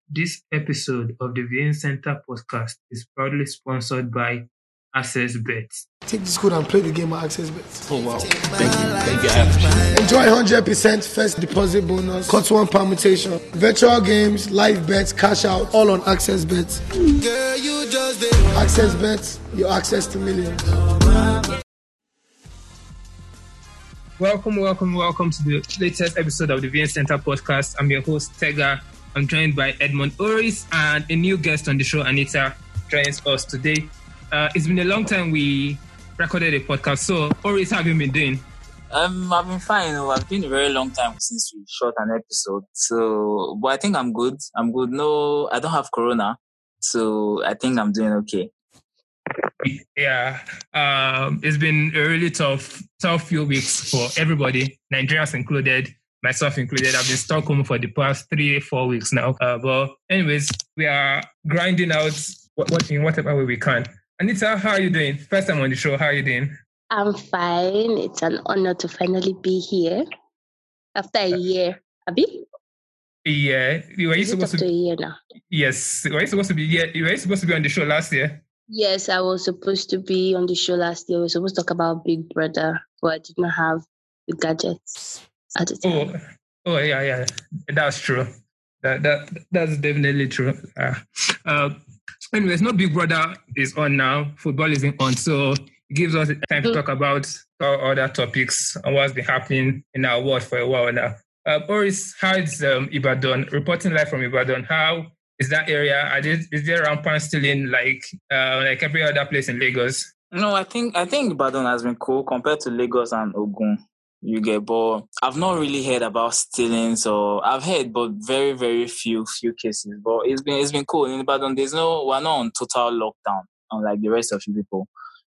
This episode of the Viewing Center podcast is proudly sponsored by Access Bets. Take this code and play the game at Access Bets. Oh wow. Thank you. Enjoy 100% first deposit bonus, cut one permutation, virtual games, live bets, cash out, all on Access Bets. Access Bets, your access to millions. Welcome to the latest episode of the Viewing Center podcast. I'm your host, Tega. I'm joined by Edmond Oris and a new guest on the show, Anita, joins us today. It's been a long time we recorded a podcast. So, Oris, how have you been doing? I've been fine. It's been a very long time since we shot an episode. So, but I think I'm good. No, I don't have corona. So, I think I'm doing okay. Yeah. It's been a really tough few weeks for everybody, Nigerians included, myself included. I've been stuck home for the past 3-4 weeks now. But anyways, we are grinding out in whatever way we can. Anita, how are you doing? First time on the show, how are you doing? I'm fine. It's an honor to finally be here after a year. Abi? Yeah. Were you supposed to a year now? Yes. Were you supposed to be on the show last year? Yes, I was supposed to be on the show last year. We were supposed to talk about Big Brother, but I did not have the gadgets at the time. Oh yeah. That's true. That's definitely true. Anyways, no Big Brother is on now. Football isn't on, so it gives us time to talk about other topics and what's been happening in our world for a while now. Boris, how is Ibadan? Reporting live from Ibadan. How is that area? Is there rampant stealing like every other place in Lagos? No, I think Ibadan has been cool compared to Lagos and Ogun. You get bored. I've not really heard about stealing, so I've heard, but very, very few cases. But it's been cool in Ibadan. We're not on total lockdown, unlike the rest of you people.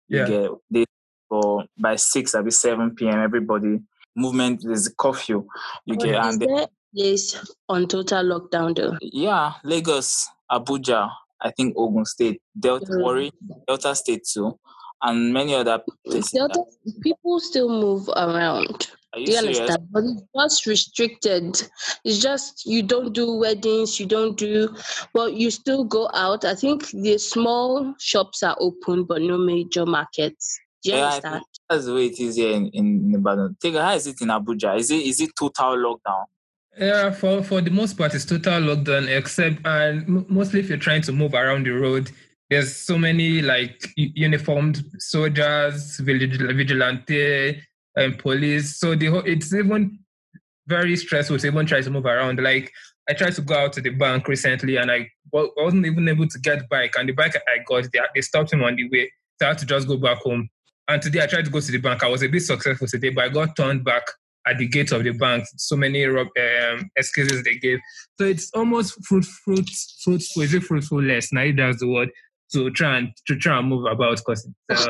By 6 or 7 p.m. everybody movement is curfew. Is on total lockdown though. Yeah, Lagos, Abuja, I think Ogun State, Delta State too, and many other places. People still move around. Are you Do you serious? understand? But it's just restricted. It's just you don't do weddings, but you still go out. I think the small shops are open, but no major markets. Do you understand? That's the way it is here in Ibadan. How is it in Abuja? Is it total lockdown? Yeah, for the most part, it's total lockdown, except mostly if you're trying to move around the road, there's so many like uniformed soldiers, vigilante, and police. So it's even very stressful to even try to move around. Like I tried to go out to the bank recently, and I wasn't even able to get bike. And the bike I got, they stopped him on the way, so I had to just go back home. And today I tried to go to the bank. I was a bit successful today, but I got turned back at the gate of the bank. So many excuses they gave. So it's almost fruitful. Is it fruitfulness? Now that's the word. To try and move about because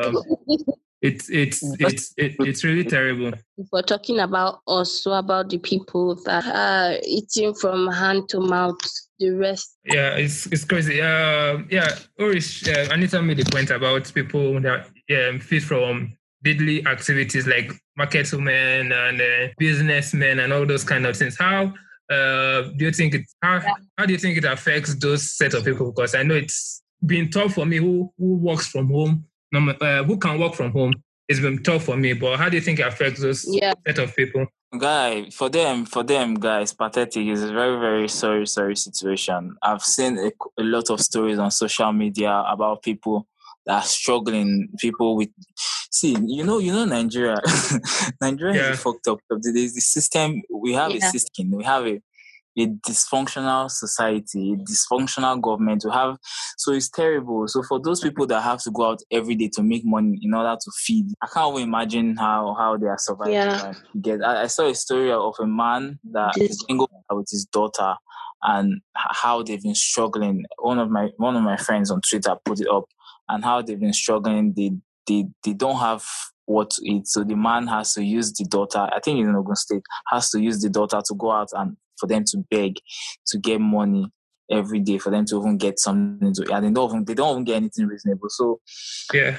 it's really terrible. If we're talking about us, what about the people that are eating from hand to mouth? The rest. Yeah, it's crazy. Anita made a point about people that feed from daily activities like market women and businessmen and all those kind of things. How do you think it affects those set of people? Because I know it's been tough for me who works from home, who can work from home. It's been tough for me, but how do you think it affects those set of people? Guy, for them, guys, pathetic. It's a very, very sorry situation. I've seen a lot of stories on social media about people that are struggling. People with, Nigeria. Nigeria is fucked up. There's the system. We have a system. We have a dysfunctional society, a dysfunctional government. So it's terrible. So for those people that have to go out every day to make money in order to feed, I can't even imagine how they are surviving. Yeah. I saw a story of a man that is single with his daughter and how they've been struggling. One of my friends on Twitter put it up, and how they've been struggling. They don't have what to eat, so the man has to use the daughter. I think in Ogun State, has to use the daughter to go out and for them to beg to get money every day for them to even get something to, and they don't even get anything reasonable. So yeah,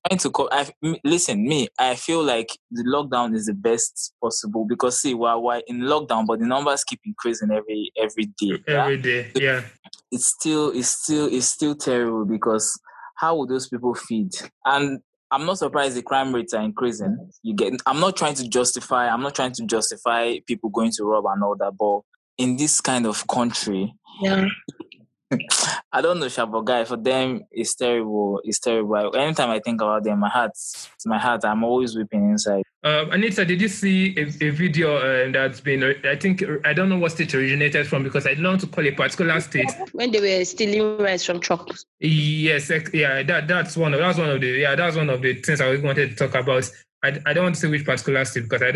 I feel like the lockdown is the best possible because we're in lockdown, but the numbers keep increasing every day. Every day, yeah. it's still terrible, because how would those people feed? And I'm not surprised the crime rates are increasing. I'm not trying to justify people going to rob and all that, but in this kind of country, Yeah. I don't know, Shabo guy. For them, it's terrible. It's terrible. Anytime I think about them, my heart, I'm always weeping inside. Anita, did you see a video that's been? I don't know what state it originated from, because I don't want to call a particular state. When they were stealing rice from trucks. Yes, yeah, that's one of the things I wanted to talk about. I don't want to say which particular state, because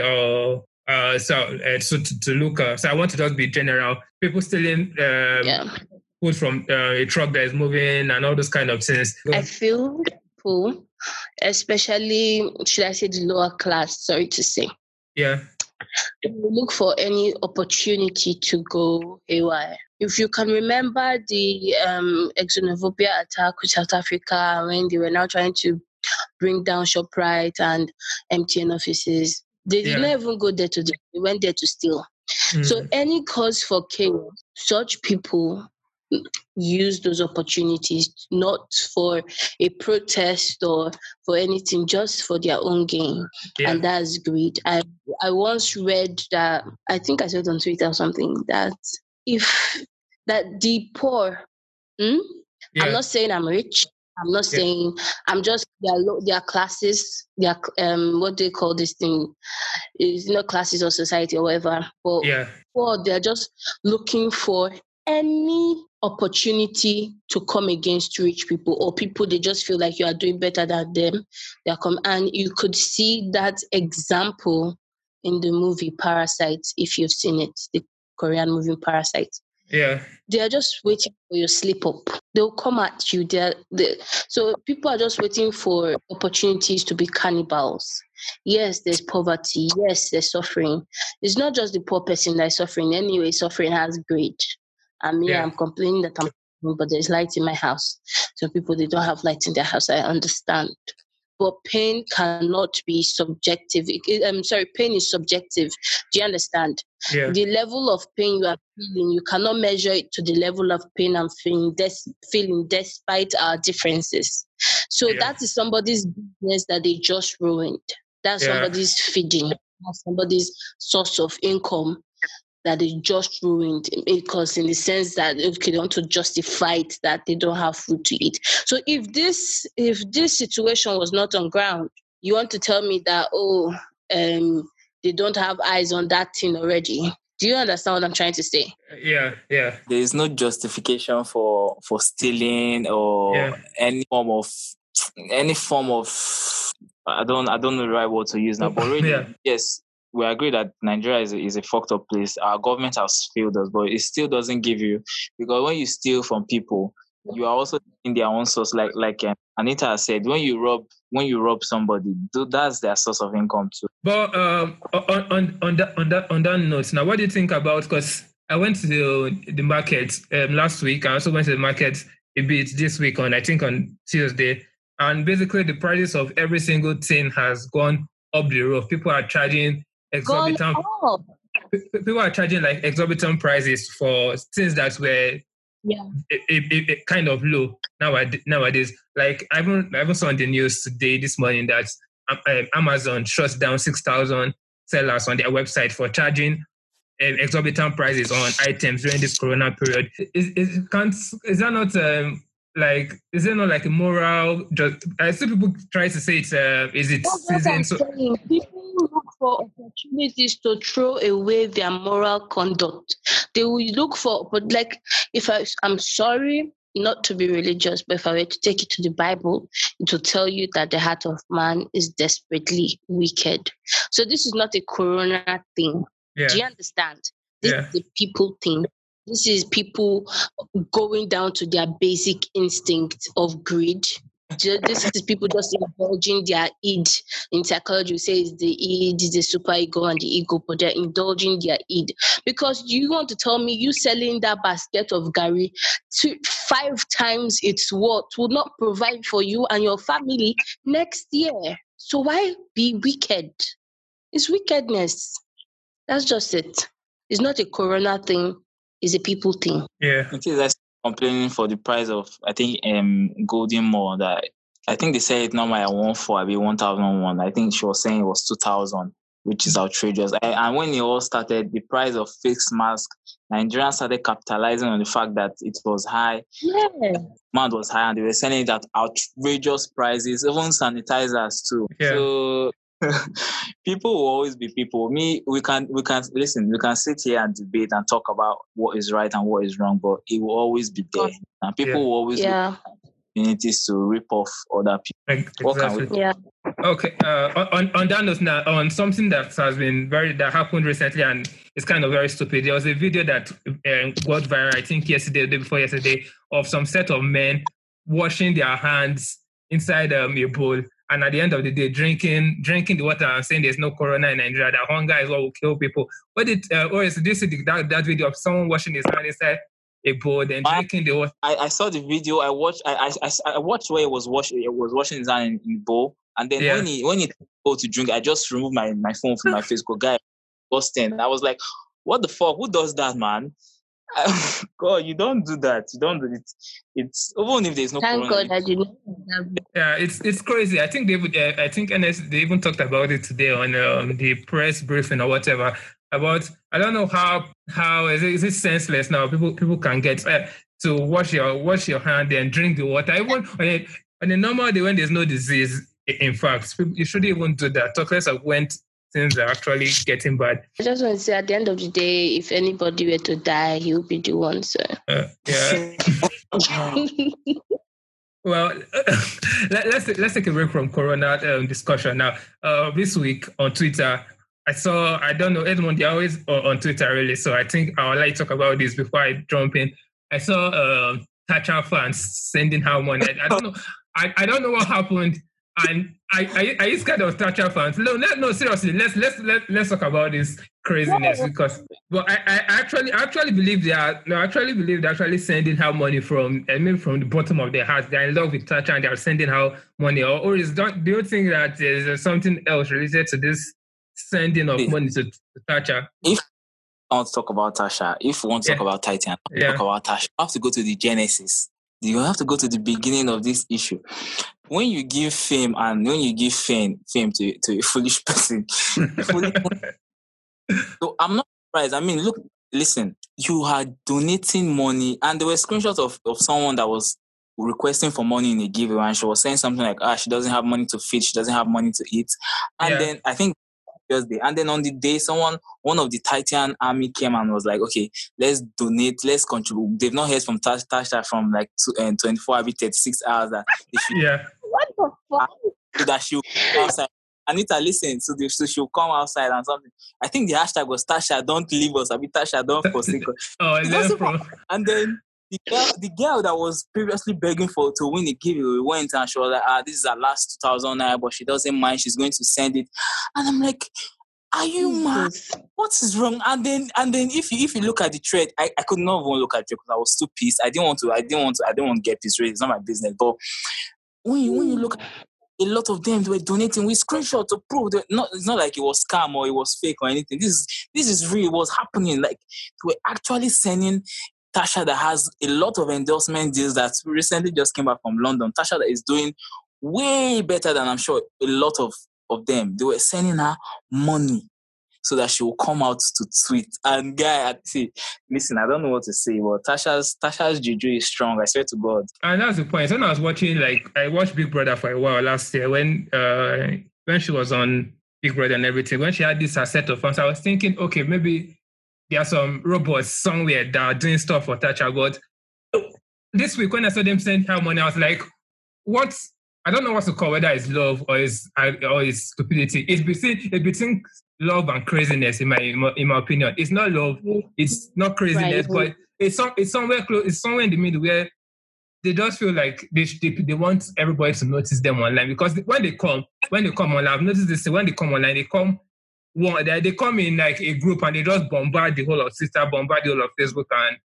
to look. So I want to just be general. People stealing food from a truck that is moving and all those kind of things. I feel people, especially, should I say, the lower class, sorry to say. Yeah. Look for any opportunity to go haywire. If you can remember the xenophobia attack with South Africa, when they were now trying to bring down ShopRite and MTN offices, they did not even go there they went there to steal. So any cause for chaos, such people use those opportunities not for a protest or for anything, just for their own gain. And that's greed. I once read that, I think I said on Twitter or something, that the poor, I'm not saying I'm rich, I'm not saying, I'm just, their classes, their what they call this thing, is not classes or society or whatever, but poor, they're just looking for any opportunity to come against rich people, or people they just feel like you are doing better than them. And you could see that example in the movie Parasite, if you've seen it, the Korean movie Parasite. Yeah. They are just waiting for your slip up. They'll come at you. So people are just waiting for opportunities to be cannibals. Yes, there's poverty. Yes, there's suffering. It's not just the poor person that is suffering. Anyway, suffering has greed. I'm complaining that but there's light in my house. So people, they don't have light in their house. I understand. But pain cannot be subjective. Pain is subjective. Do you understand? Yeah. The level of pain you are feeling, you cannot measure it to the level of pain I'm feeling despite our differences. So that is somebody's business that they just ruined. That's somebody's feeding. That's somebody's source of income that they just ruined, because in the sense that they want to justify it, that they don't have food to eat. So if this situation was not on ground, you want to tell me that they don't have eyes on that thing already? Do you understand what I'm trying to say? Yeah. There is no justification for stealing or any form of I don't know the right word to use now, but really, yes. We agree that Nigeria is a fucked up place. Our government has failed us, but it still doesn't give you, because when you steal from people, you are also in their own source. Like Anita has said, when you rob somebody, that's their source of income too. But on that note, now what do you think about? Because I went to the market last week. I also went to the market a bit this week on Tuesday, and basically the prices of every single thing has gone up the roof. People are charging exorbitant. People are charging like exorbitant prices for things that were a kind of low nowadays. Like I even saw on the news this morning that Amazon shuts down 6,000 sellers on their website for charging exorbitant prices on items during this Corona period. Is that not is it not like a moral? I see people try to say it's is it season? So people look for opportunities to throw away their moral conduct. They will look for, but like, I'm sorry not to be religious, but if I were to take it to the Bible, it will tell you that the heart of man is desperately wicked. So this is not a Corona thing. Yeah. Do you understand? This is a people thing. This is people going down to their basic instinct of greed. This is people just indulging their id. In psychology, we say it's the id, the super ego, and the ego, but they're indulging their id. Because you want to tell me you selling that basket of gari 5 times its worth will not provide for you and your family next year. So why be wicked? It's wickedness. That's just it. It's not a Corona thing. It's a people thing. Yeah. It is. complaining for the price of, I think, Golden Mall, that I think they said it normally at 1,400, maybe 1,001. I think she was saying it was 2,000, which is outrageous. And when it all started, the price of face mask, Nigerians started capitalizing on the fact that it was high. Yeah. Demand was high, and they were selling it at outrageous prices, even sanitizers too. Yeah. So people will always be people. We can listen. We can sit here and debate and talk about what is right and what is wrong, but it will always be there, and people will always look for opportunities to rip off other people. Exactly. What can we? Yeah. Okay. On that note, now on something that happened recently, and it's kind of very stupid. There was a video that got viral, I think yesterday, the day before yesterday, of some set of men washing their hands inside a bowl, and at the end of the day, drinking the water and saying there's no corona in Nigeria. That hunger is what will kill people. What did did you see that video of someone washing his hand inside a bowl and drinking the water? I saw the video. I watched where he was washing his hand in the bowl, and then when he go to drink, I just removed my phone from my face. Guy, busting. I was like, what the fuck? Who does that, man? God, you don't do that. You don't do it. It's even if there's no. Thank corona, God I didn't. Yeah, it's crazy. I think NS they even talked about it today on the press briefing or whatever. About, I don't know how is it senseless now? People can get to wash your hand and drink the water. Even on a normal day when there's no disease, in fact, you shouldn't even do that. Talk less of when things are actually getting bad. I just want to say, at the end of the day, if anybody were to die, he'll be the one, sir. Yeah. Well, let's take a break from Corona discussion now. This week on Twitter, I don't know, Edmond, they're always on Twitter, really, so I think I would like to talk about this before I jump in. I saw Thatcher fans sending her money. I don't know. I don't know what happened, and I is kind of Thatcher fans. No, seriously, let's talk about this craziness, because I actually believe they're actually sending her money from the bottom of their heart. They're in love with Thatcher and they're sending her money, or do you think that there's something else related to this sending of money to Thatcher? If I want to talk about Tasha, if we want to talk about Titan, talk about Tasha, you have to go to the genesis. You have to go to the beginning of this issue. When you give fame to a foolish person, so I'm not surprised. I mean, listen, you are donating money, and there were screenshots of someone that was requesting for money in a giveaway, and she was saying something like, she doesn't have money to feed, she doesn't have money to eat. And then I think Thursday, and then on the day, one of the Titan army came and was like, okay, let's donate, let's contribute. They've not heard from Tasha from like 24 every 36 hours that they should, what the fuck? That she'll come outside. Anita, listen, so she'll come outside and something. I think the hashtag was Tasha, don't leave us. I mean, Tasha, don't forsake us. And then the girl that was previously begging to win a giveaway went and she was like, this is her last 2,000 naira, but she doesn't mind, she's going to send it. And I'm like, are you mad? What is wrong? And then if you look at the thread, I could not even look at it because I was too pissed. I didn't want to get pissed. It's not my business. But when you look at a lot of them, they were donating with screenshots to prove that it's not like it was scam or it was fake or anything. This is real. What's happening? Like, they were actually sending Tasha, that has a lot of endorsement deals that recently just came back from London. Tasha that is doing way better than I'm sure a lot of them. They were sending her money so that she will come out to tweet. And guy, listen, I don't know what to say, but Tasha's juju is strong. I swear to God. And that's the point. When I was watching, I watched Big Brother for a while last year when she was on Big Brother and everything. When she had this set of fans, I was thinking, okay, maybe there are some robots somewhere that are doing stuff for Thatcher. But this week, when I saw them send her money, I was like, what? I don't know what to call, whether it's love or it's stupidity. It's between love and craziness, in my opinion. It's not love, it's not craziness, right. But it's somewhere close. It's somewhere in the middle where they just feel like they want everybody to notice them online, because when they come online, I've noticed this. When they come online, they come in like a group and they just bombard the whole of Twitter, bombard the whole of Facebook,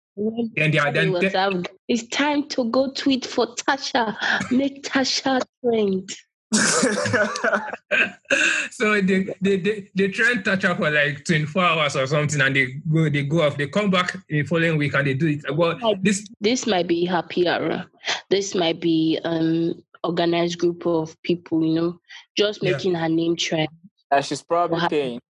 and then it's time to go tweet for Tasha, make Tasha trend. So they try and touch up for like 24 hours or something, and they go off. They come back the following week and they do it. Well, this might be happy hour. This might be organized group of people, just making her name trend. That she's probably paying.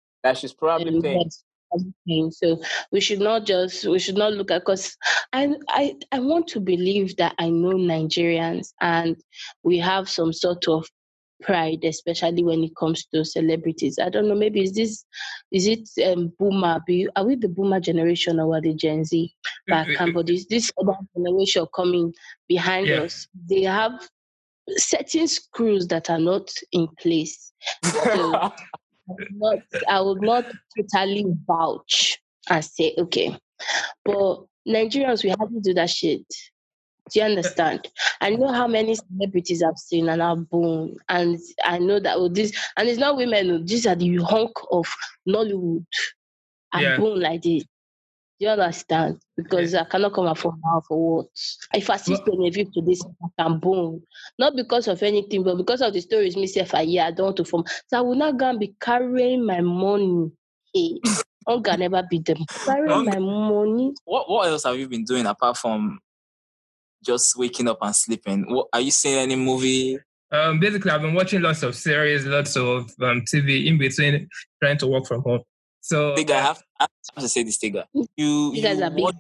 So we should not look at, because I want to believe that I know Nigerians and we have some sort of pride, especially when it comes to celebrities. I don't know, maybe is it boomer? Are we the boomer generation or are the Gen Z? But this other generation coming behind us, they have certain screws that are not in place. So I would not totally vouch and say, okay. But Nigerians, we hardly do that shit. Do you understand? I know how many celebrities I've seen and I've born, and I know that this, and it's not women, these are the hunk of Nollywood. I'm born like this. Do you understand? Because I cannot come from now for what? If I see Genevieve to this, I'm born. Not because of anything, but because of the stories myself I don't want to form. So I will not go and be carrying my money. Hey, I'm gonna never be them. Carrying my money. What else have you been doing apart from just waking up and sleeping? Are you seeing any movie? Basically, I've been watching lots of series, lots of TV in between, trying to work from home. So, I have to say this, Tiga. You watch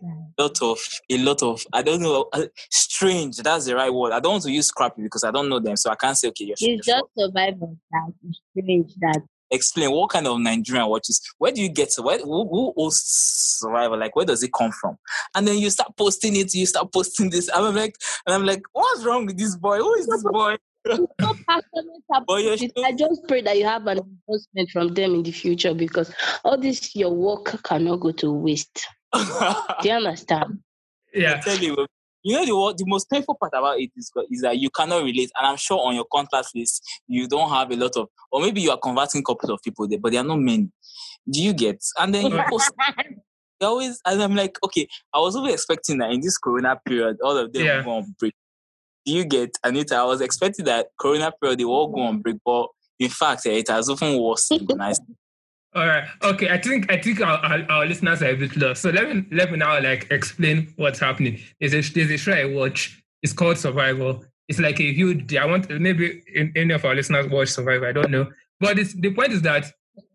a lot of, I don't know, strange. That's the right word. I don't want to use scrappy because I don't know them, so I can't say okay. It's just survival. That's strange. That. Explain what kind of Nigerian watches. Where do you get to? Who hosts Survivor? Like, where does it come from? And then you start posting it. You start posting this. I'm like, what's wrong with this boy? Who is this boy? So passionate about it. I just pray that you have an endorsement from them in the future, because all this your work cannot go to waste. Do you understand? Yeah. I tell you, the most painful part about it is that you cannot relate, and I'm sure on your contact list you don't have a lot of, or maybe you are converting couples of people there, but there are not many. Do you get? And then you post. Always, and I'm like, okay, I was always expecting that in this Corona period, all of them will go on break. Do you get, Anita? I was expecting that Corona period they will all go on break, but in fact, it has often worse than nice. All right. Okay. I think our listeners are a bit lost. So let me now explain what's happening. There's a show I watch. It's called Survival. It's like a huge. I want maybe any of our listeners watch Survival. I don't know. But the point is that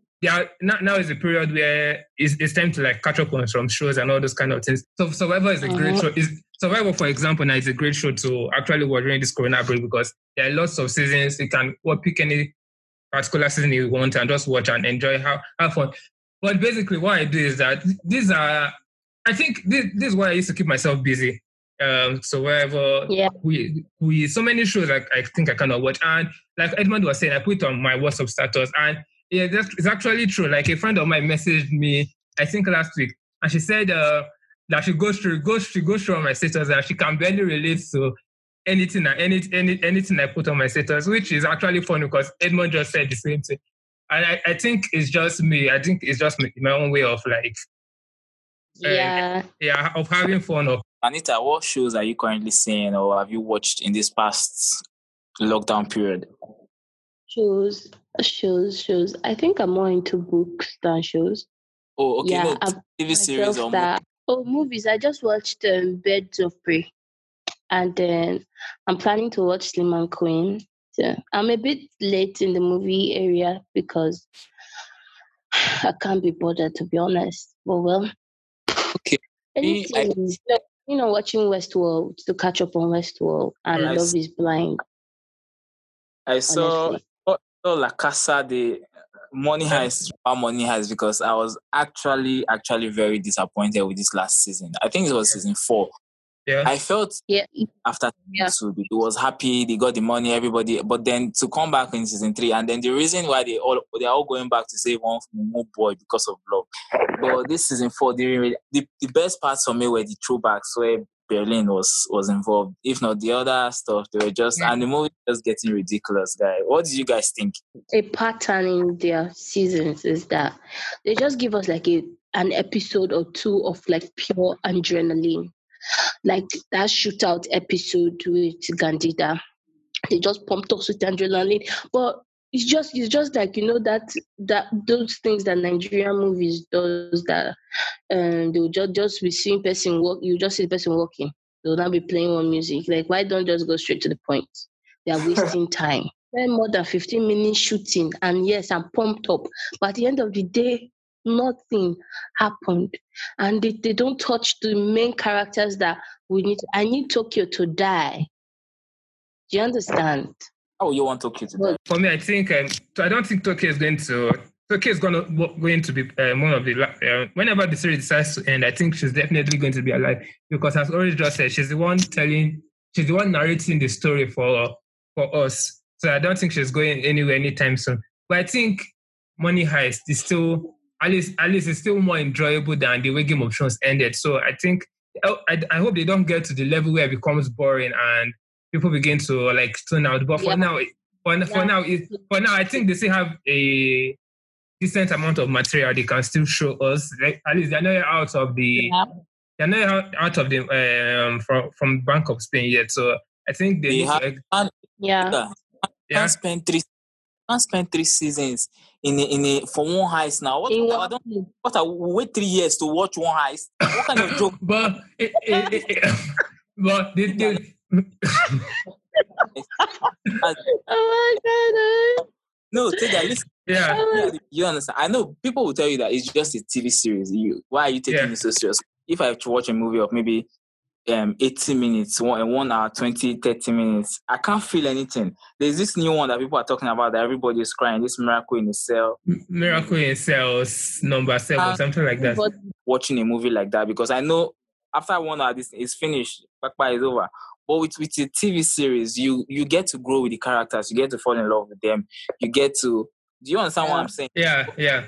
now is a period where it's time to catch up on some shows and all those kind of things. So Survival is a great show. Survival, for example, now is a great show to actually watch during this Corona break, because there are lots of seasons. You can pick any particular season you want and just watch and enjoy, have fun. But basically what I do is that I think this is why I used to keep myself busy. So wherever we so many shows I think I cannot watch. And like Edmund was saying, I put on my WhatsApp status, and it's actually true. Like a friend of mine messaged me, I think last week, and she said that she goes through on my status and she can barely relate to anything I put on my status, which is actually funny because Edmund just said the same thing. And I think it's just me. I think it's just my own way of of having fun. Anita, what shows are you currently seeing or have you watched in this past lockdown period? Shows. I think I'm more into books than shows. Oh, okay. Yeah, TV series or movies. I just watched Birds of Prey. And then I'm planning to watch Slim and Queen. So I'm a bit late in the movie area because I can't be bothered, to be honest. But well, okay. Watching Westworld, to catch up on Westworld and Love is Blind. I saw La Casa de Money Heist, because I was actually very disappointed with this last season. I think it was season 4. Yeah. I felt after season 2, it was happy, they got the money, everybody, but then to come back in season 3, and then the reason why they're all going back to save one more boy because of love. But this season 4, the best parts for me were the throwbacks where Berlin was involved. If not the other stuff, they were just and the movie was getting ridiculous, guy. What did you guys think? A pattern in their seasons is that they just give us an episode or two of pure adrenaline. Like that shootout episode with Gandida. They just pumped us with adrenaline. But it's just like, that those things that Nigerian movies does, that they'll just be seeing person walk, you just see the person walking. They'll not be playing one music. Like, why don't just go straight to the point? They are wasting time. Spend more than 15 minutes shooting, and yes, I'm pumped up. But at the end of the day, nothing happened. And they don't touch the main characters that we need. I need Tokyo to die. Do you understand? Oh, you want Tokyo to But die? For me, I think I don't think Tokyo is going to. Tokyo is going to be one of the. Whenever the series decides to end, I think she's definitely going to be alive, because as already just said, she's the one narrating the story for us. So I don't think she's going anywhere anytime soon. But I think Money Heist is still, at least it's still more enjoyable than the way Game of Thrones ended. So I think I hope they don't get to the level where it becomes boring and people begin to like tune out. But for now, I think they still have a decent amount of material they can still show us. Like, at least they're not out of the from Bank of Spain yet. So I think they need to. Can't spend three seasons for one heist now. What I wait 3 years to watch one heist? What kind of joke? But oh my God! No, take that. Listen. Yeah. You understand? I know people will tell you that it's just a TV series. Why are you taking it so serious? If I have to watch a movie of maybe 80 minutes, 1 hour, 20, 30 minutes, I can't feel anything. There's this new one that people are talking about that everybody is crying, this Miracle in a Cell. Miracle in Cells, number 7, something like that. Watching a movie like that, because I know after 1 hour, this is finished, Pakpa is over. But with a TV series, you get to grow with the characters, you get to fall in love with them, you get to... Do you understand what I'm saying? Yeah.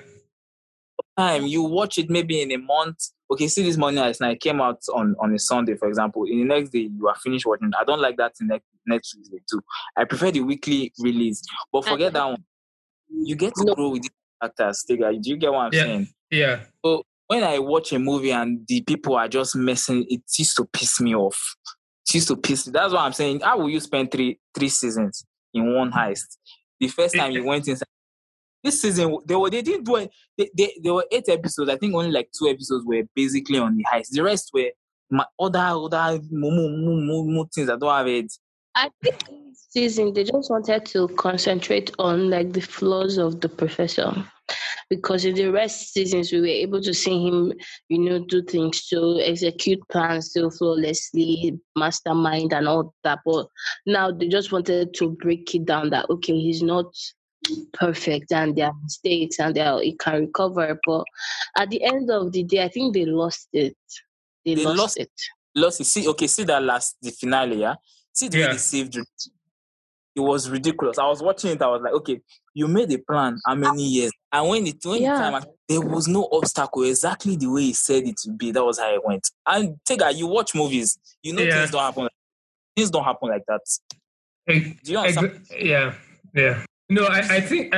Time you watch it maybe in a month. Okay, see this Money Heist now, it came out on a Sunday, for example. In the next day, you are finished watching. I don't like that in next Tuesday too. I prefer the weekly release. But forget that one. You get to grow with the actors. Do you get what I'm saying? Yeah. So when I watch a movie and the people are just messing, it used to piss me off. That's what I'm saying. How will you spend three seasons in one heist? The first time you went inside. This season, they didn't do it. There were 8 episodes. I think only like 2 episodes were basically on the heist. The rest were other things that don't have it. I think this season they just wanted to concentrate on like the flaws of the professor, because in the rest seasons we were able to see him, do things to execute plans so flawlessly, mastermind and all that. But now they just wanted to break it down that okay, he's not perfect and there are mistakes and it can recover. But at the end of the day, I think they lost it. They lost it. See the finale, yeah? See the way they saved it. It was ridiculous. I was watching it, I was like, okay, you made a plan how many years? And when the time, there was no obstacle, exactly the way he said it to be. That was how it went. And Tega, you watch movies, things don't happen. Things don't happen like that. Do you understand? Yeah. No, I think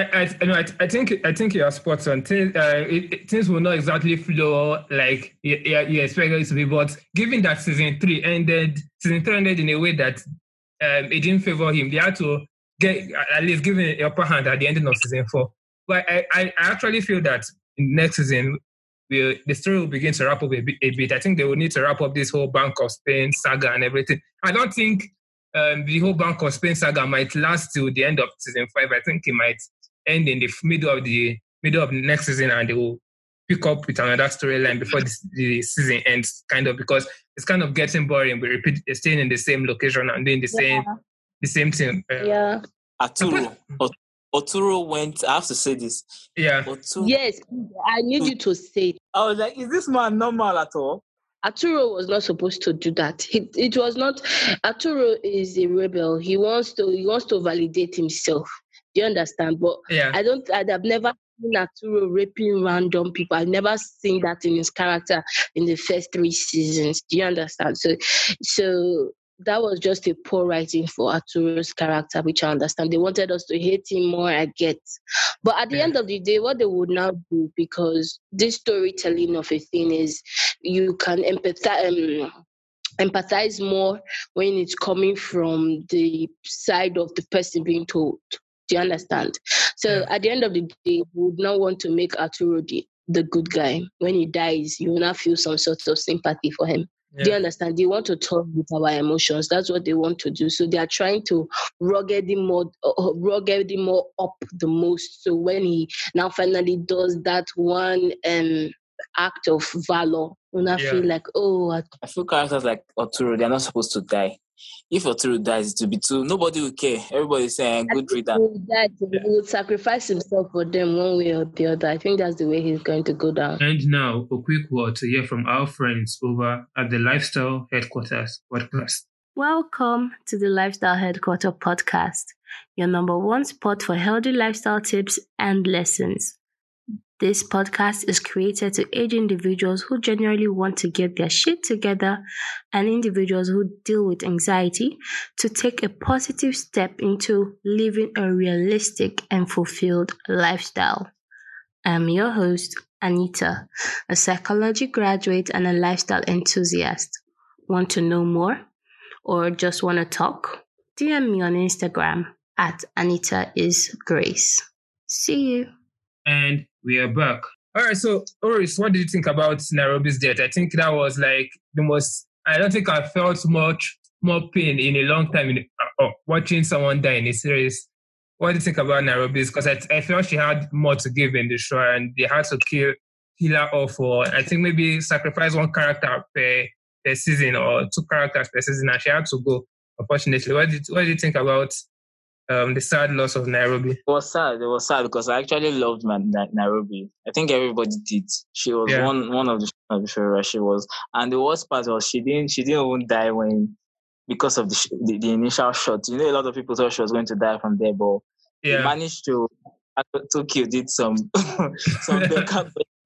you are spot on. Things will not exactly flow like you expect it to be, but given that season 3 ended in a way that it didn't favor him, they had to get at least given an upper hand at the ending of season 4. But I actually feel that in next season the story will begin to wrap up a bit. I think they will need to wrap up this whole Bank of Spain saga and everything. I don't think the whole Bank of Spain saga might last till the end of season 5. I think it might end in the middle of the next season, and they will pick up with another storyline before the season ends, kind of, because it's kind of getting boring. We staying in the same location and doing the same thing. Oturo went. I have to say this. Yeah. Yes, I need you to say it. I was like, is this man normal at all? Arturo was not supposed to do that. It was not. Arturo is a rebel. He wants to validate himself. Do you understand? But I've never seen Arturo raping random people. I've never seen that in his character in the first 3 seasons. Do you understand? So that was just a poor writing for Arturo's character, which I understand. They wanted us to hate him more, I get. But at the end of the day, what they would now do, because this storytelling of a thing is you can empathize. empathize more when it's coming from the side of the person being told. Do you understand? So at the end of the day, we would not want to make Arturo the good guy. When he dies, you will not feel some sort of sympathy for him. Yeah. Do you understand? They want to talk with our emotions. That's what they want to do. So they are trying to rugged him more up the most. So when he now finally does that one act of valor, I feel like, I feel characters like Arturo, they're not supposed to die. If Arturo dies, it will be too. Nobody will care. Everybody's saying good reader. He will sacrifice himself for them one way or the other. I think that's the way he's going to go down. And now, a quick word to hear from our friends over at the Lifestyle Headquarters podcast. Welcome to the Lifestyle Headquarters podcast, your number one spot for healthy lifestyle tips and lessons. This podcast is created to aid individuals who genuinely want to get their shit together and individuals who deal with anxiety to take a positive step into living a realistic and fulfilled lifestyle. I'm your host, Anita, a psychology graduate and a lifestyle enthusiast. Want to know more or just want to talk? DM me on Instagram at AnitaIsGrace. See you. And we are back. All right, so Oris, what did you think about Nairobi's death? I think that was like the most. I don't think I felt much more pain in a long time watching someone die in a series. What do you think about Nairobi's? Because I felt she had more to give in the show, and they had to kill her off, or I think maybe sacrifice one character per season or two characters per season, and she had to go. Unfortunately, what did you think about the sad loss of Nairobi? It was sad because I actually loved Nairobi. I think everybody did. She was one of the show she was, and the worst part was she didn't even die because of the initial shot. You know, a lot of people thought she was going to die from there, but he managed to. Tokyo did some backup.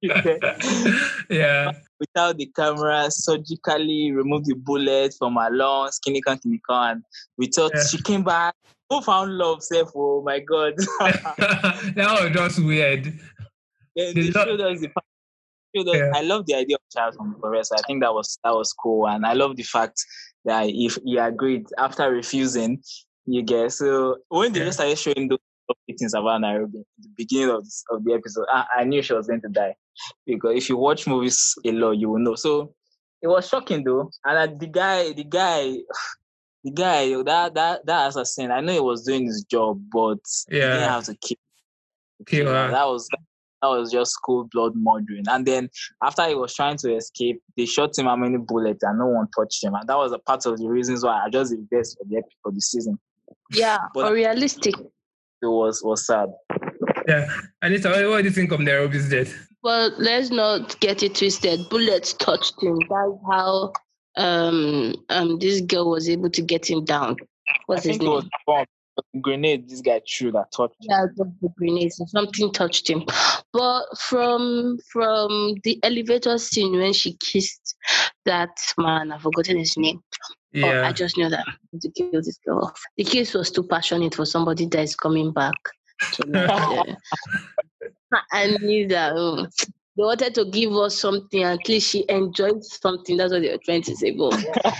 Without the camera, surgically removed the bullet from her lungs, and we thought she came back. Who found love, Seth? Oh my God. That was just weird. They showed us I love the idea of Charles from Forest. I think that was cool, and I love the fact that if he agreed after refusing, you get. So when they just started showing those things about Nairobi at the beginning of the episode, I knew she was going to die, because if you watch movies a lot, you will know. So it was shocking though, and the guy, that assassin, I know he was doing his job, but he didn't have to kill her. That was just cold blood murdering. And then after he was trying to escape, they shot him how many bullets and no one touched him. And that was a part of the reasons why I just the best for the season. Yeah, but realistic. It was sad. Yeah. Anita, what do you think of Nairobi's death? Well, let's not get it twisted. Bullets touched him. That's how this girl was able to get him down. What's his name? It was bomb. The grenade this guy threw that touched him. Yeah, the grenade. So something touched him. But from the elevator scene when she kissed that man, I've forgotten his name. I just knew that to kill this girl. The kiss was too passionate for somebody that is coming back. So I knew that they wanted to give us something. At least she enjoyed something. That's what they were trying to say. But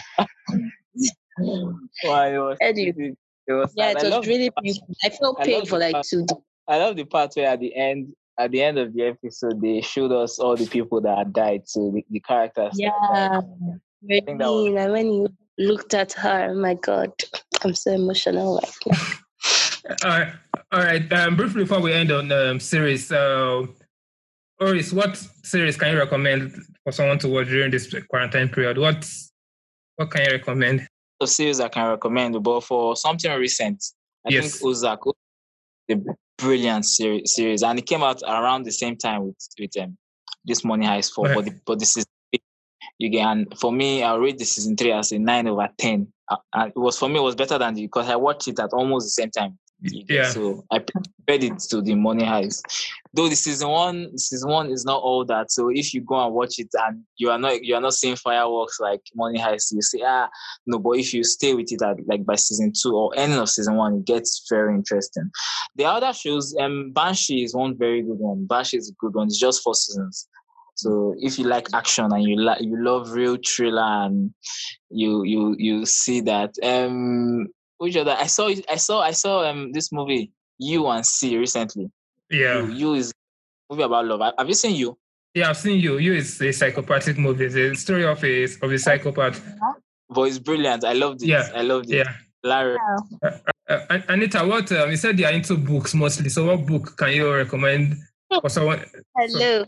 it was really painful. I felt pain for like 2 days. I love the part where at the end of the episode, they showed us all the people that had died. So the characters. Yeah. When you looked at her, oh my God, I'm so emotional right now. All right. Briefly before we end on series, Oris, what series can you recommend for someone to watch during this quarantine period? What can you recommend? The series I can recommend, but for something recent, I think Ozark, a brilliant series, and it came out around the same time with this Money Heist 4. But this is again, for me, I'll rate the season 3 as a 9/10. And it was better than because I watched it at almost the same time. Yeah. So I compared it to the Money Heist. Though the season one is not all that. So if you go and watch it and you are not seeing fireworks like Money Heist, you say no. But if you stay with it by season 2 or ending of season 1, it gets very interesting. The other shows, Banshee is one very good one. Banshee is a good one. It's just 4 seasons. So if you like action and you love real thriller and you see that. Which other? I saw this movie You and C recently. Yeah. You is a movie about love. Have you seen You? Yeah, I've seen You. You is a psychopathic movie. It's a story of a psychopath. But it's brilliant. I loved it. Yeah. I loved it. Yeah. Larry. Anita, what you said you are into books mostly. So what book can you recommend for someone? Hello.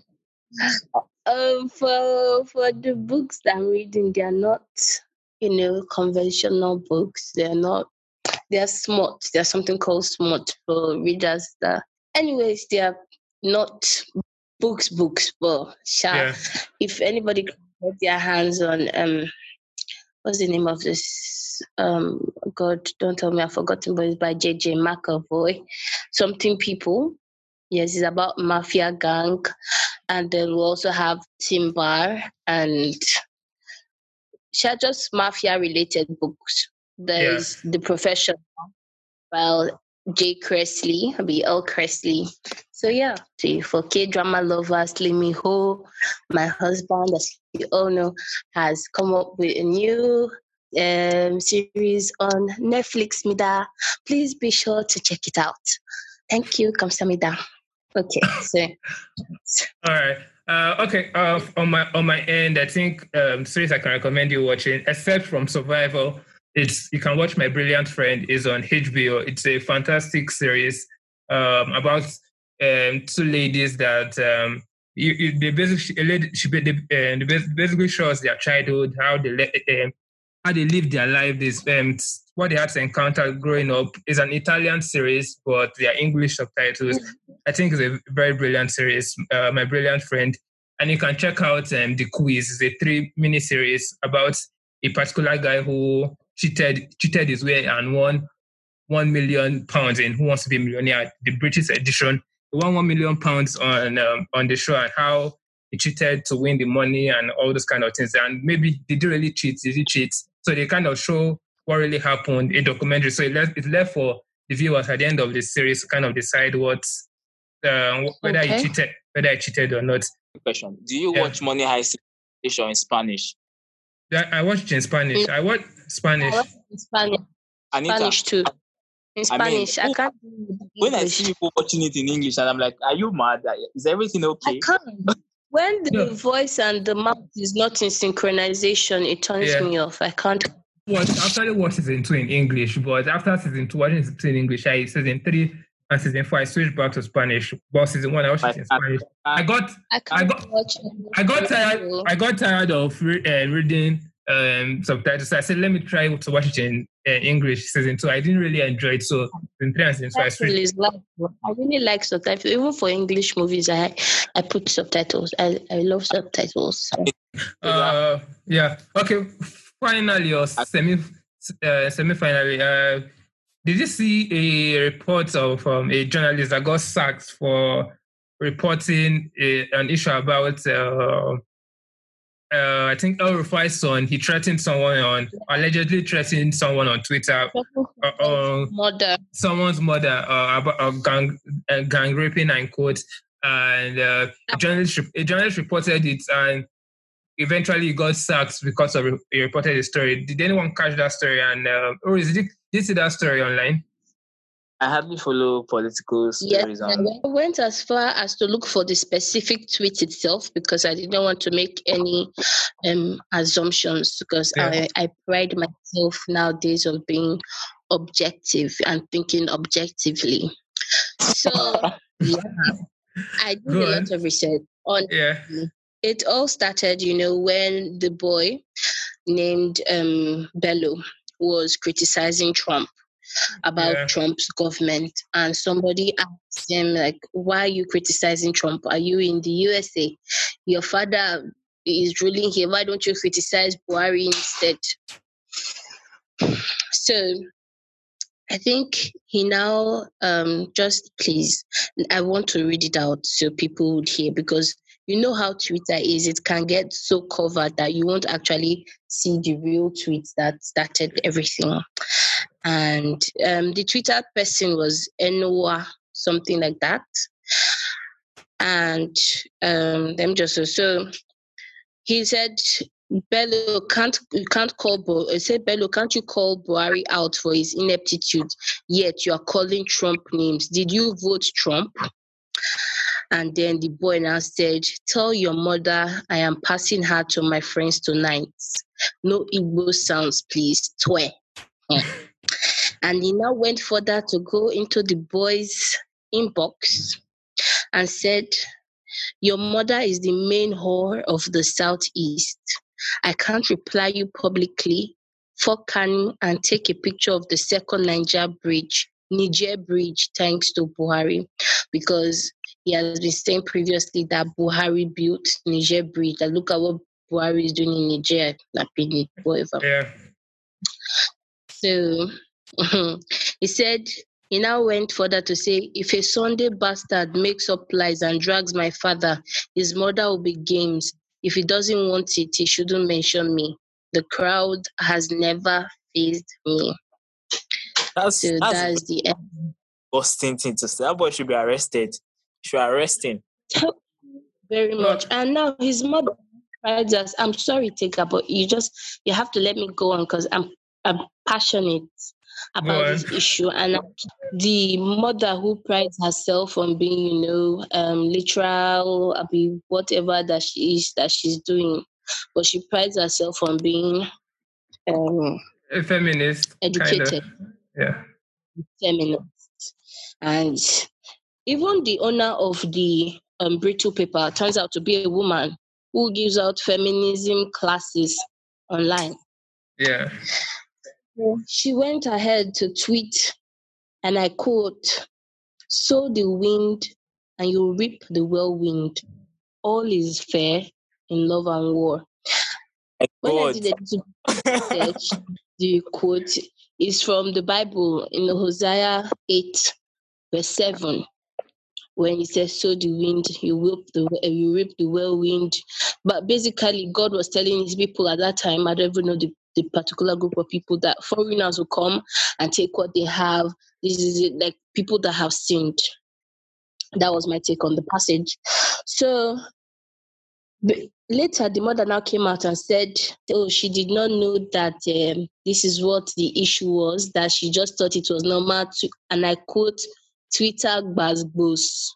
For the books that I'm reading, they are not, conventional books. They are smart. There's something called smart for readers that, anyways, they are not books, but if anybody can get their hands on, what's the name of this? God, don't tell me I've forgotten, but it's by J.J. McAvoy. Something People. Yes, it's about mafia gang. And then we also have Timber and just mafia-related books. There's The Professional by J. Cressley, B.L. Cressley. So yeah, for K-drama lovers, Lee Min-ho, my husband, as you all know, has come up with a new series on Netflix, Mida. Please be sure to check it out. Thank you, Kamsamida. Okay, so all right. Okay. On my end, I think series I can recommend you watching, except from Survival, you can watch My Brilliant Friend. Is on HBO. It's a fantastic series about two ladies that they basically shows their childhood, how they live their life. This what they had to encounter growing up. Is an Italian series, but they are English subtitles. I think it's a very brilliant series, My Brilliant Friend. And you can check out The Quiz. It's a 3 mini-series about a particular guy who cheated his way and won £1 million in Who Wants to Be a Millionaire, the British edition. He won £1 million on the show, and how he cheated to win the money and all those kind of things. And maybe did he really cheat? Did he cheat? So they kind of show what really happened in documentary. So it's left for the viewers at the end of the series to kind of decide whether he cheated or not. Question: do you watch Money Heist in Spanish? Yeah, I watched in Spanish. I watched Spanish. I watched in Spanish. Anita, Spanish too. In Spanish, I can't. When I see people watching it in English, and I'm like, "Are you mad? Is everything okay?" I can't. When the voice and the mouth is not in synchronization, it turns me off. I can't. I've started watching season 2 in English, but after season 2, watching season 2 in English, season 3 and season 4, I switched back to Spanish. But season 1, I watched it in Spanish. I got tired of reading subtitles. So I said, let me try to watch it in English. Season 2, I didn't really enjoy it. So season 3 and season 4, I switched. I really like subtitles. Even for English movies, I put subtitles. I love subtitles. Yeah. Okay. Finally, or semi-finally, did you see a report of a journalist that got sacked for reporting an issue about, I think El Rufai's son? He allegedly threatened someone on Twitter, someone's mother, about gang raping and quote. And a journalist reported it, and eventually he got sacked because of he reported the story. Did anyone catch that story? And did you see that story online? I hardly follow political stories. Yes, I went as far as to look for the specific tweet itself because I didn't want to make any assumptions because I pride myself nowadays of being objective and thinking objectively. So, I did a lot of research on it. All started, when the boy named Bello was criticizing Trump about Trump's government, and somebody asked him, like, why are you criticizing Trump? Are you in the USA? Your father is ruling here. Why don't you criticize Buhari instead? So I think he now please, I want to read it out so people would hear, because you know how Twitter is. It can get so covered that you won't actually see the real tweets that started everything. And the Twitter person was Enowa, something like that. And them just so he said, Bello, you can't call I said, Bello, can't you call Buhari out for his ineptitude? Yet you are calling Trump names. Did you vote Trump? And then the boy now said, tell your mother I am passing her to my friends tonight. No Igbo sounds, please. Twe. And he now went further to go into the boy's inbox and said, your mother is the main whore of the Southeast. I can't reply you publicly. Fuck Kanu and take a picture of the second Niger bridge, thanks to Buhari, because he has been saying previously that Buhari built Niger bridge. That look at what Buhari is doing in Niger, whatever. Yeah. So he said, he now went further to say, if a Sunday bastard makes up lies and drags my father, his mother will be games. If he doesn't want it, he shouldn't mention me. The crowd has never faced me. That's the end. Busting thing to say. That boy should be arrested. Should arrest him. Very much. And now his mother cried us. I'm sorry, Tika, but you have to let me go on because I'm passionate about this issue. And the mother who prides herself on being, literal, whatever that she's doing, but she prides herself on being a feminist, educated, feminist. And even the owner of the Brittle paper turns out to be a woman who gives out feminism classes online. Yeah. She went ahead to tweet, and I quote, sow the wind and you reap the whirlwind. All is fair in love and war. When I did research, the quote is from the Bible in Hosea 8, verse 7. When he says, sow the wind, you reap the whirlwind. But basically, God was telling his people at that time, I don't even know the particular group of people, that foreigners will come and take what they have. This is it, like people that have sinned. That was my take on the passage. So later, the mother now came out and said, she did not know that this is what the issue was, that she just thought it was normal to, and I quote, Twitter gbasgbos.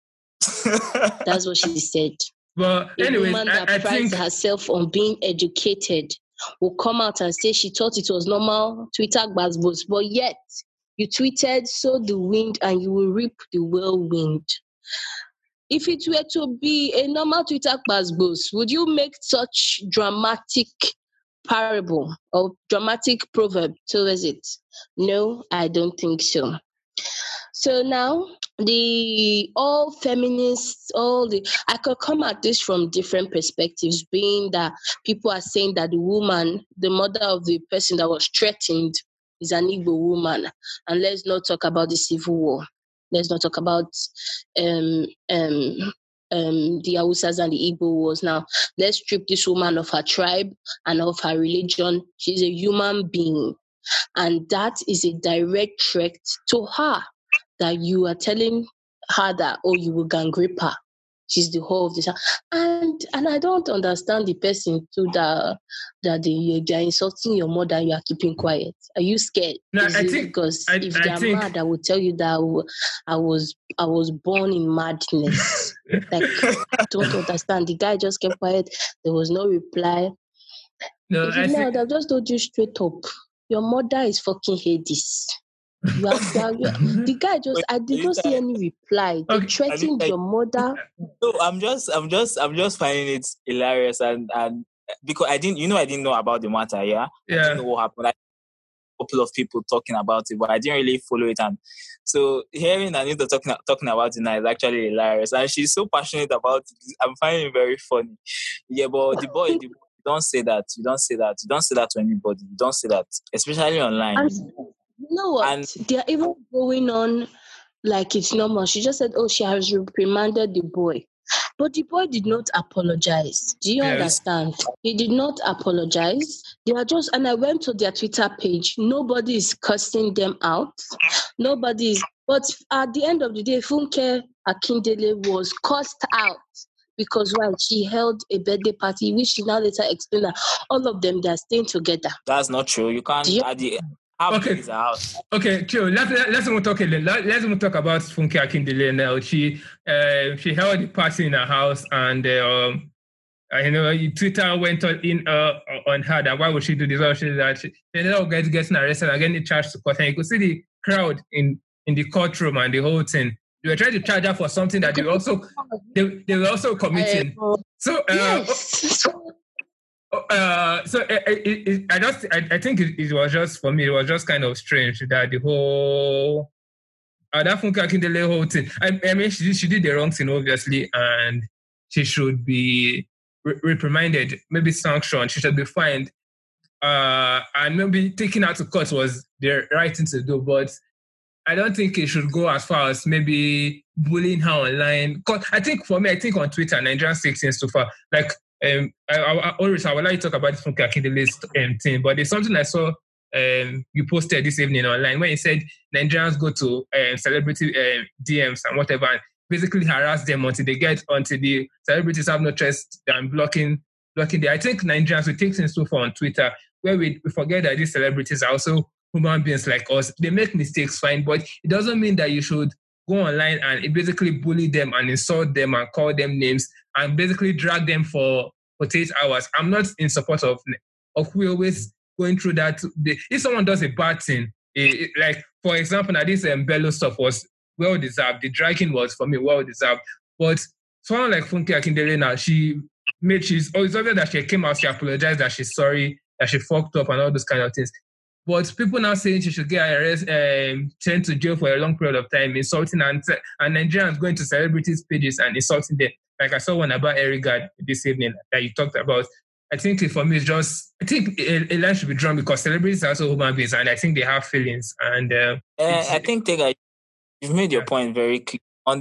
That's what she said. But anyways, a woman that prides herself on being educated will come out and say she thought it was normal, Twitter gbasgbos, but yet you tweeted, sow the wind and you will reap the whirlwind. If it were to be a normal Twitter gbasgbos, would you make such dramatic parable or dramatic proverb towards it? No, I don't think so. So now, all feminists, I could come at this from different perspectives, being that people are saying that the woman, the mother of the person that was threatened, is an Igbo woman. And let's not talk about the civil war. Let's not talk about the Hausas and the Igbo wars. Now, let's strip this woman of her tribe and of her religion. She's a human being. And that is a direct threat to her, that you are telling her that, you will gang rape her. She's the whole of this. And I don't understand the person too that they are insulting your mother and you are keeping quiet. Are you scared? No, I think because if they are mad, I will tell you that I was born in madness. Like, I don't understand. The guy just kept quiet. There was no reply. No, I've just told you straight up. Your mother is fucking Hades. The guy I did not see any reply. They threatened your mother. No, I'm just finding it hilarious and because I didn't know about the matter. Yeah. I didn't know what happened. A couple of people talking about it, but I didn't really follow it. And so hearing Anita talking about it now is actually hilarious, and she's so passionate about it. I'm finding it very funny. Yeah, but the boy. Don't say that. You don't say that. You don't say that to anybody. You don't say that, especially online. And you know what? They're even going on like it's normal. She just said, she has reprimanded the boy. But the boy did not apologize. Do you understand? He did not apologize. They are just, and I went to their Twitter page. Nobody is cursing them out. But at the end of the day, Funke Akindele was cursed out because why? She held a birthday party, which she now later explained that all of them, they are staying together. That's not true. You can't. How big is her house? Okay, chill. Let's even talk about Funke Akindele now. She held a party in her house, and Twitter went on her that why would she do this? Why would she do that? She ended up getting arrested and getting charged to court. And you could see the crowd in the courtroom and the whole thing. They were trying to charge her for something that they were also committing. So yes. I think it was just, for me, it was just kind of strange that the whole that Funke Akindele whole thing. I mean, she did the wrong thing, obviously, and she should be reprimanded, maybe sanctioned. She should be fined, and maybe taking her to court was the right thing to do. But I don't think it should go as far as maybe bullying her online. I think on Twitter, Nigerians take things too far. Like, I would like to talk about this Funke Akindele's thing, but there's something I saw you posted this evening online when you said Nigerians go to celebrity DMs and whatever, and basically harass them until the celebrities have no choice than blocking them. I think Nigerians, we take things too far on Twitter, where we forget that these celebrities are also human beings like us. They make mistakes, fine, but it doesn't mean that you should go online and basically bully them and insult them and call them names and basically drag them for 48 hours. I'm not in support of we always going through that. If someone does a bad thing, like, for example, now this Bello stuff was well-deserved. The dragging was, for me, well-deserved. But someone like Funke Akindele now, it's obvious that she came out, she apologized, that she's sorry, that she fucked up and all those kind of things. But people now saying she should get arrested, sent to jail for a long period of time, insulting and Nigerians going to celebrities' pages and insulting them. Like I saw one about Erigard this evening that you talked about. I think for me, I think a line should be drawn because celebrities are also human beings and I think they have feelings. And I think you've made your point very clear.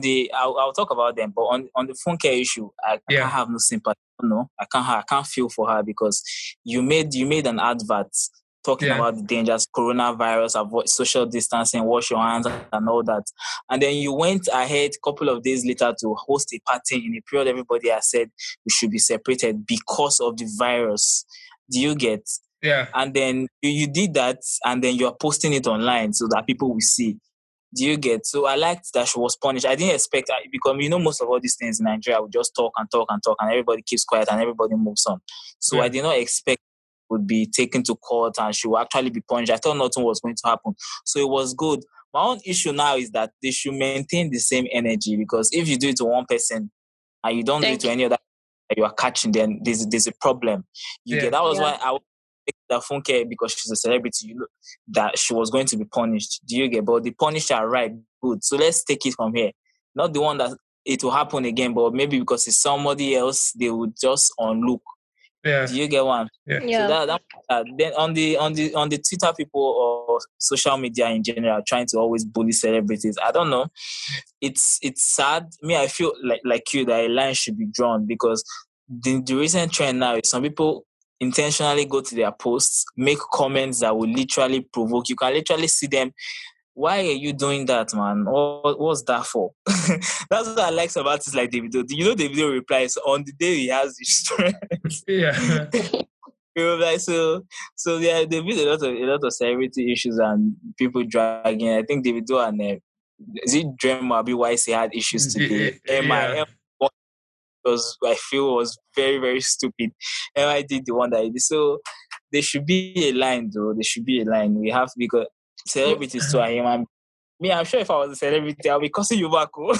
I'll talk about them, but on the Funke issue, I can't have no sympathy. No, I can't feel for her because you made an advert talking about the dangers, coronavirus, avoid social distancing, wash your hands and all that. And then you went ahead a couple of days later to host a party in a period everybody has said we should be separated because of the virus. Do you get? Yeah. And then you did that and then you're posting it online so that people will see. Do you get? So I liked that she was punished. I didn't expect that because most of all these things in Nigeria, we just talk and everybody keeps quiet and everybody moves on. So I did not expect would be taken to court and she will actually be punished. I thought nothing was going to happen. So it was good. My own issue now is that they should maintain the same energy because if you do it to one person and you don't do it to any other that you are catching, then there's a problem. That was why I would take that Funke because she's a celebrity, that she was going to be punished. Do you get? But the punished are right, good. So let's take it from here. Not the one that it will happen again, but maybe because it's somebody else, they would just unlook. Yeah. Do you get one? Yeah. So then on the Twitter people or social media in general trying to always bully celebrities, I don't know. It's sad. I feel like you that a line should be drawn because the recent trend now is some people intentionally go to their posts, make comments that will literally provoke. You can literally see them. Why are you doing that, man? What's that for? That's what I like about artists like Davido. Davido replies on the day he has the strength. Yeah. There've been a lot of celebrity issues and people dragging. I think Davido and is it Drem or BYC had issues today. MIM I feel was very, very stupid. MI did the one that he did. So there should be a line, though. There should be a line. We have because celebrities too are human. I'm sure if I was a celebrity, I'll be cussing you back. Well,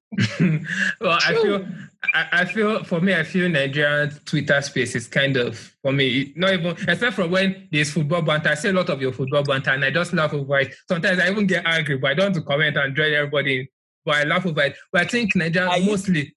I feel Nigerian Twitter space is kind of, for me, not even, except for when there's football banter. I see a lot of your football banter and I just laugh over it. Sometimes I even get angry, but I don't want to comment and join everybody in. But I laugh over it. But I think Nigeria mostly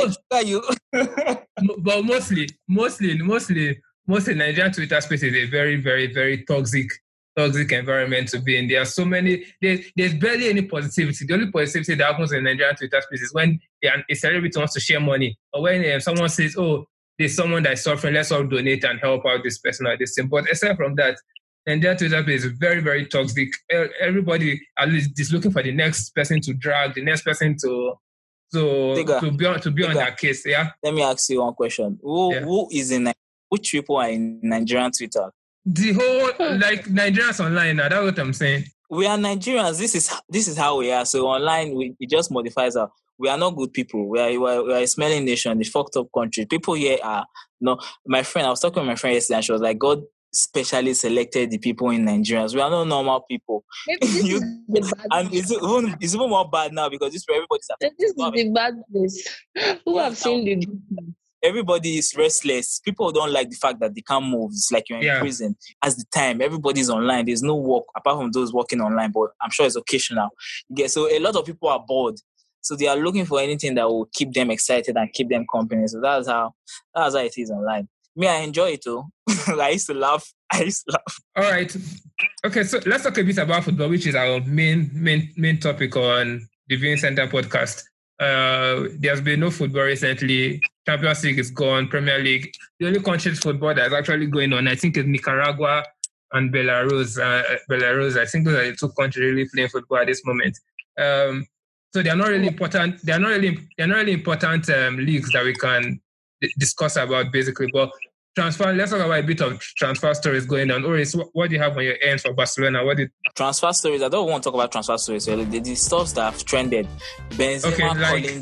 Nigerian Twitter space is a very, very, very toxic environment to be in. There are so many. There's barely any positivity. The only positivity that happens in Nigerian Twitter space is when a celebrity wants to share money, or when someone says, "Oh, there's someone that's suffering. Let's all donate and help out this person or this thing." But aside from that, Nigerian Twitter space is very, very toxic. Everybody at least is looking for the next person to drag, the next person to So Digga, to be on that case, yeah. Let me ask you one question. Who is in which people are in Nigerian Twitter? The whole like Nigerians online now, that's what I'm saying. We are Nigerians. This is how we are. So online it just modifies our. We are not good people. We are a smelling nation, the fucked up country. People here are no. My friend, I was talking with my friend yesterday, and she was like, God specially selected the people in Nigerians. We are not normal people. Maybe this is the bad and it's even more bad now because this is where everybody's This is the bad place. Who have seen the good place? Everybody is restless. People don't like the fact that they can't move. It's like you're in prison. As the time, everybody's online. There's no work apart from those working online, but I'm sure it's occasional. So a lot of people are bored. So they are looking for anything that will keep them excited and keep them company. So that's how it is online. Me, I enjoy it too. I used to laugh. All right. Okay, so let's talk a bit about football, which is our main topic on the Viewing Center podcast. There's been no football recently. Champions League is gone. Premier League. The only country's football that's actually going on, I think, is Nicaragua and Belarus. I think those are the two countries really playing football at this moment. So they are not really important. They are not really important leagues that we can discuss about basically. But transfer. Let's talk about a bit of transfer stories going on. Or what do you have on your end for Barcelona? Transfer stories? I don't want to talk about transfer stories. Really. The stuff that have trended. Benzema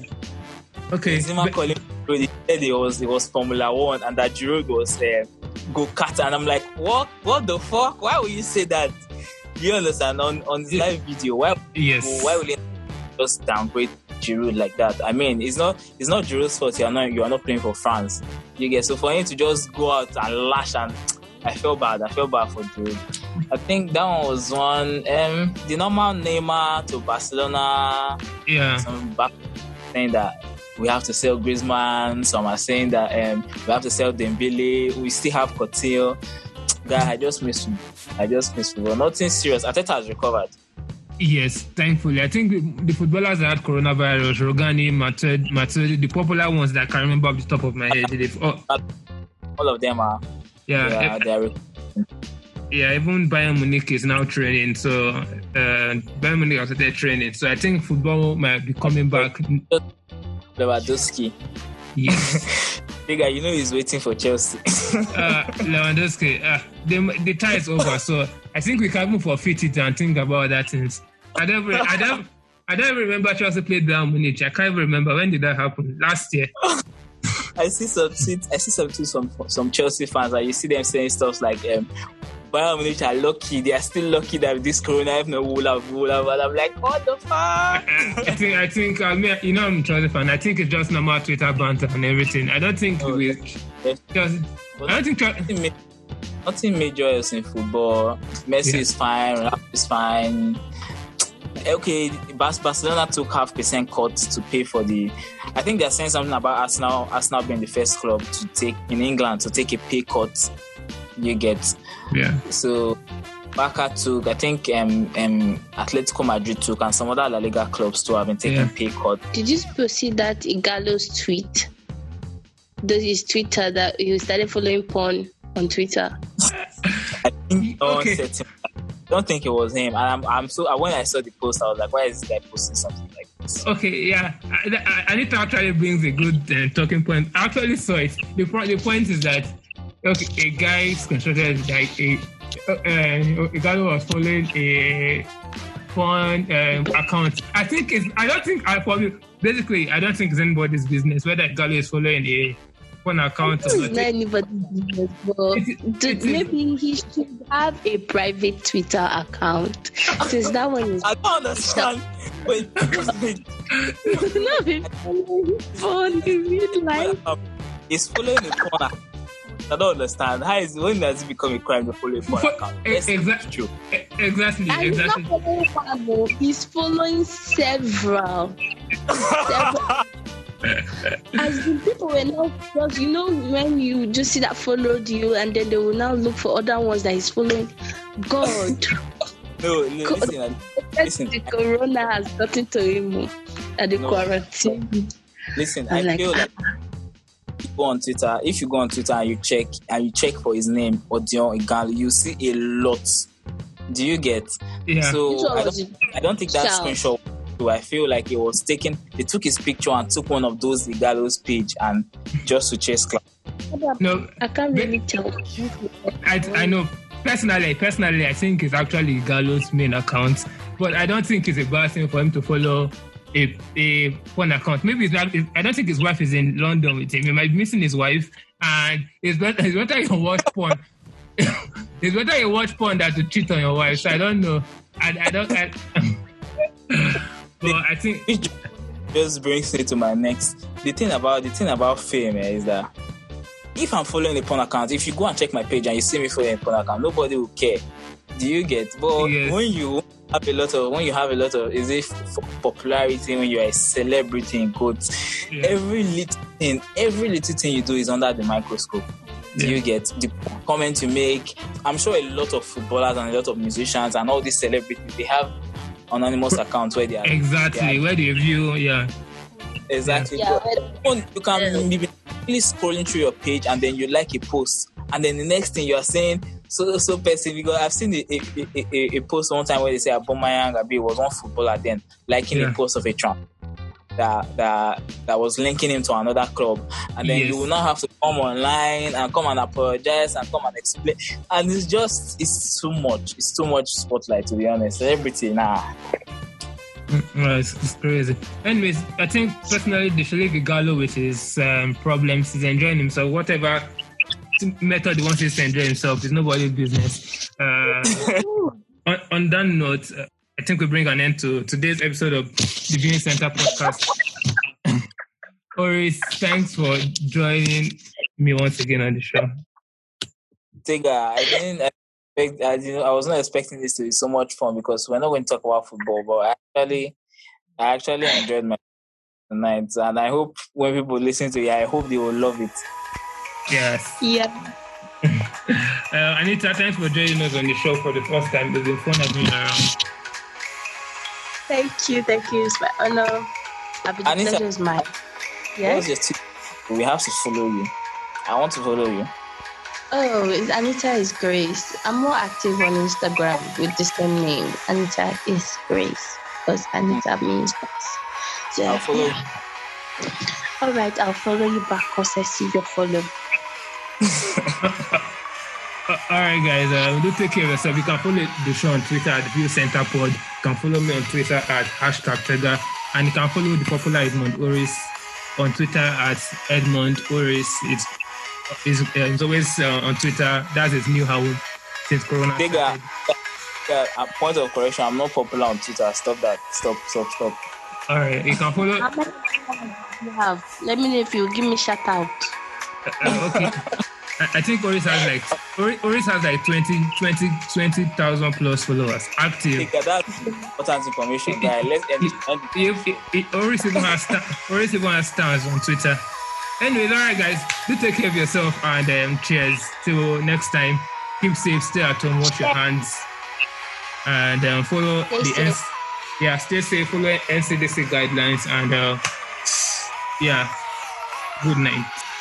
calling. He said it was Formula One and that Giroud was go-kart, and I'm like, what the fuck? Why would you say that? You understand? On the live video, why will you just downgrade Giroud like that? I mean, it's not Giroud's fault. You are not playing for France. You get, so for him to just go out and lash, and I feel bad for Giroud. I think that one was one. The normal Neymar to Barcelona. Yeah. Some back saying that we have to sell Griezmann. Some are saying that we have to sell Dembele. We still have Coutinho. Guy, I just miss football. Nothing serious. Arteta has recovered. Yes, thankfully. I think the footballers that had coronavirus, Rogani, Matuidi, the popular ones that I can remember off the top of my head. All of them are. Yeah. Yeah, even Bayern Munich is now training. So Bayern Munich has started training. So I think football might be coming back. Lewandowski. Yes. Big guy, he's waiting for Chelsea. Lewandowski. The tie is over. So I think we can even forfeit it and think about that things. I don't remember Chelsea played Bayern Munich. I can't even remember. When did that happen? Last year. I see some tweets, some Chelsea fans, and you see them saying stuff like, Bayern Munich are lucky. They are still lucky that this corona have no wool. And I'm like, what the fuck? I think I'm a Chelsea fan. I think it's just normal Twitter banter and everything. I don't think nothing major else in football. Messi is fine. Ronaldo is fine. Okay, Barcelona took 0.5% cut to pay for the. I think they're saying something about Arsenal being the first club to take in England to take a pay cut. You get. Yeah. So Barca took, I think Atletico Madrid took, and some other La Liga clubs too have been taking pay cut. Did you see that Igalo's tweet? His Twitter that he started following porn on Twitter. I think I don't think it was him. And I'm so when I saw the post, I was like, why is this guy posting something like this? Okay, yeah. Anita actually brings a good talking point. I actually saw it. The point is that a guy constructed like a guy who was following a porn account. I don't think it's anybody's business whether a guy is following a porn account or not. It's not anybody's business, but maybe he should have a private Twitter account. Since that one is I don't understand. Wait. No, he's following in real life. He's following a porn account. I don't understand. When does it become a crime to follow a porn account? Exactly. And he's not following one, he's following several. As the people were now, because when you just see that followed you, and then they will now look for other ones that he's following. God. No, listen. The corona has gotten to him at the quarantine. Listen, I feel like if you go on Twitter and you check for his name, Odion Igalo, you see a lot. Do you get? Yeah. So I don't think that screenshot I feel like they took his picture and took one of those Ighalo's page and just to chase clout. No, I can't really tell. I know. Personally, I think it's actually Ighalo's main account, but I don't think it's a bad thing for him to follow a porn account. Maybe it's not. I don't think his wife is in London with him. He might be missing his wife, and it's better you watch porn. It's better you watch porn than to cheat on your wife. So I don't know. I don't. But I think it just brings me to my next. The thing about fame is that if I'm following a porn account, if you go and check my page and you see me following a porn account, nobody will care. Do you get? But yes. when you have a lot of is it popularity, when you're a celebrity in quotes, every little thing you do is under the microscope. Do you get? The comment you make? I'm sure a lot of footballers and a lot of musicians and all these celebrities, they have anonymous accounts where they are where they view exactly. Yeah. You can be really scrolling through your page and then you like a post and then the next thing you are saying so passive, because I've seen a post one time where they say Aubameyang was one footballer then liking a post of a Trump that was linking him to another club, and then you will not have to come online and come and apologize and come and explain, and it's too much spotlight, to be honest. Celebrity it's crazy. Anyways, I think personally they should leave Ighalo with his problems. He's enjoying himself. Whatever method he wants to enjoy himself is nobody's business. On that note, I think we bring an end to today's episode of the Viewing Center podcast. Oris, thanks for joining me once again on the show. Tiga, I was not expecting this to be so much fun because we're not going to talk about football, but I actually enjoyed my nights, and I hope when people listen to it, I hope they will love it. Yes. Yeah. Anita, thanks for joining us on the show for the first time. It's been fun having you around. Thank you. It's my honor. The pleasure is mine. Yes. We have to follow you. I want to follow you. Oh, Anita is Grace. I'm more active on Instagram with the same name. Anita is Grace because Anita means Grace. So, I'll follow you. All right, I'll follow you back because I see your follow. All right, guys. Do take care of yourself. You can follow the show on Twitter at View Center Pod. You can follow me on Twitter at #Tega, and you can follow the popular Edmond Oris on Twitter at Edmond Oris. It's always on Twitter. That's his new house since Corona. A point of correction. I'm not popular on Twitter. Stop that. Stop. All right, you can follow. How many followers do you have? Let me know if you give me shout out. Okay. I think Oris has like 20,000 plus followers active. That's important information, guys. Let's end. Oris even has stars on Twitter. Anyways, all right, guys, do take care of yourself and cheers. Till next time, keep safe, stay at home, wash your hands, and follow stay safe, follow NCDC guidelines, and good night.